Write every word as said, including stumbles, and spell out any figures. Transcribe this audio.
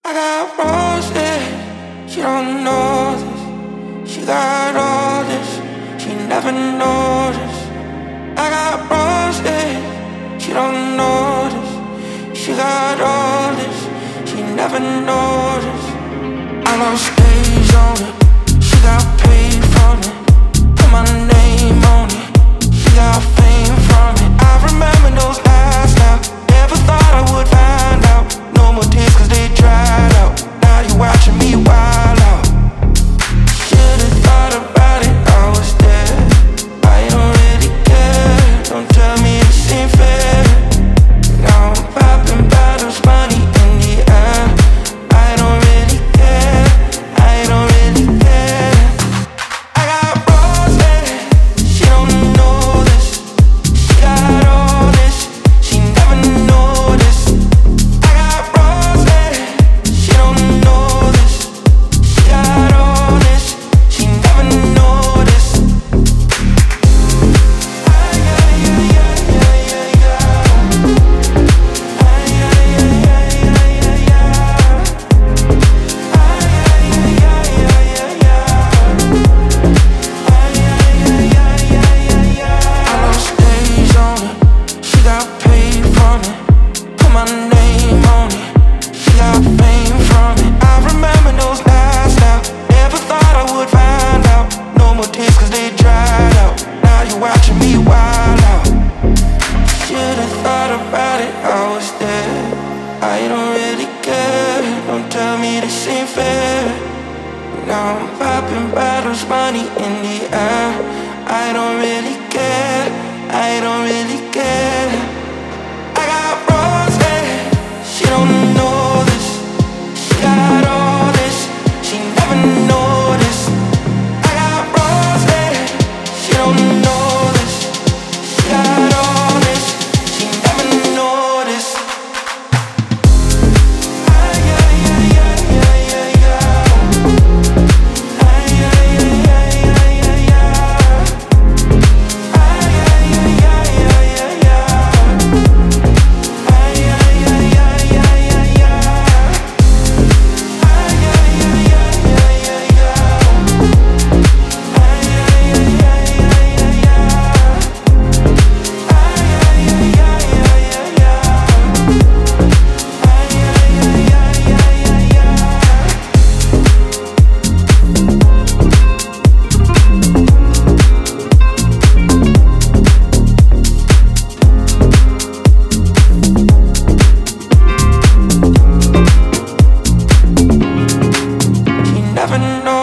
I got roses, she don't know this. She got all this, she never noticed. I got roses, she don't know this. She got all this, she never noticed. I lost days on it, she got paid from it. Put my name on it, she got fame from it. I remember those nights now, never thought I would find out. No more tears cause they dried out. Now you're watching me wild out. Should've thought about it, I was there. I don't really care, don't tell me this ain't fair. Now I'm popping bottles, money in the air. I don't really care, I don't really care. I got roses, she don't know this. She got all this, she never noticed. I got roses, she don't know this. She got all this, she never noticed. Ay, ay, ay, ay, ay, ay, ay. Ay, ay, ay, ay, ay, ay, ay. Ay, ay, ay, ay, ay, ay. Ay, ay, ay, ay, ay, ay, ay. I lost days on it, she got paid from it. Put my name on it, she got fame from it. I remember those nights now, never thought I would find out. No more tears cause they dried out. Now you're watching me wild out. Should've thought about it, I was there. I don't really care, don't tell me this ain't fair. Now I'm popping bottles, money in the air. I don't really care, I don't really care. I got roses, she don't know this. She got all this, she never noticed. I got roses, she don't know this. She got all this, she never noticed. Ay, ay, ay, ay, ay, ay, ay. Ay, ay, ay, ay, ay, ay, ay. Ay, ay, ay, ay, ay, ay, ay. Ay, ay, ay, ay, ay, ay, ay. Ay, ay, ay, ay, ay, ay, ay. Ay, ay, ay, ay, ay, ay, ay. She never knows.